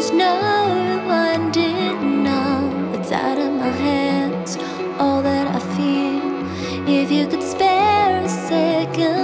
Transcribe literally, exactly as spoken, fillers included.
no rewinding now. It's out of my hands, all that I feel. If you could spare a second,